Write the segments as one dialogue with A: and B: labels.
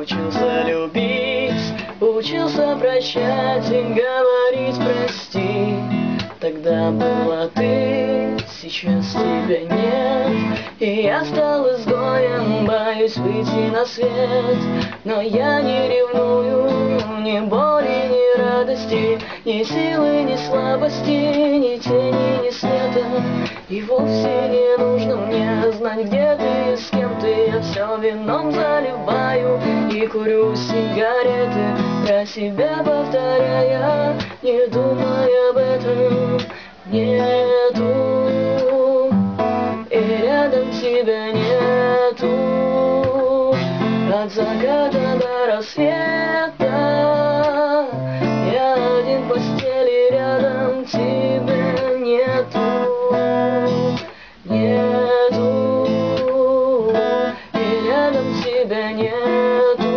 A: учился любить, учился прощать и говорить прости. Тогда была ты, сейчас тебя нет, и я стал изгоем, боюсь выйти на свет. Но я не ревную, ни боли, ни радости, ни силы, ни слабости, ни тени, ни света. И вовсе не нужно мне знать, где ты и с кем ты. Я все вином заливаю и курю сигареты, про себя повторяя, не думая об этом. Нету, и рядом тебя нету, от заката до рассвета. Я один в постели, рядом тебя нету, нету, и рядом тебя нету.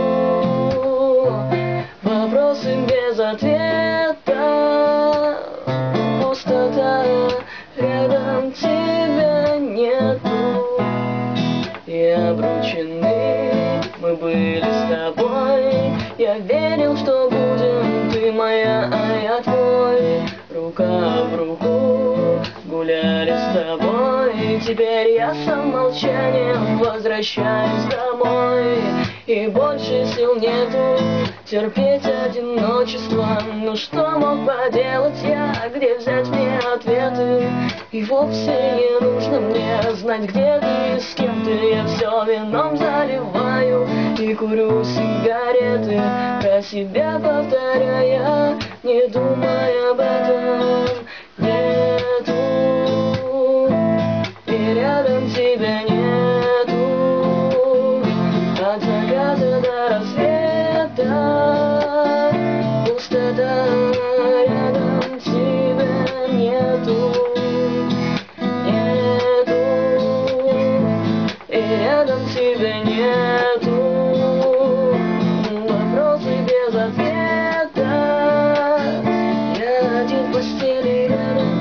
A: Вопросы без ответа, пустота, рядом тебя нету. И обручены мы были с тобой, я верил, что будем ты моя, а я твой. Рука в руку гуляли с тобой, теперь я сам молчанием возвращаюсь домой. И больше сил нету терпеть одиночество. Ну что мог поделать я, где взять мне ответы? И вовсе не нужно мне знать, где ты и с кем ты. Я все вином заливаю и курю сигареты, про себя повторяя, не думая об этом. Нету, и рядом тебя нету, от заката до рассвета. Пустота, рядом тебя нету, нету, и рядом тебя нету. Вопросы без ответа, я один в постели, рядом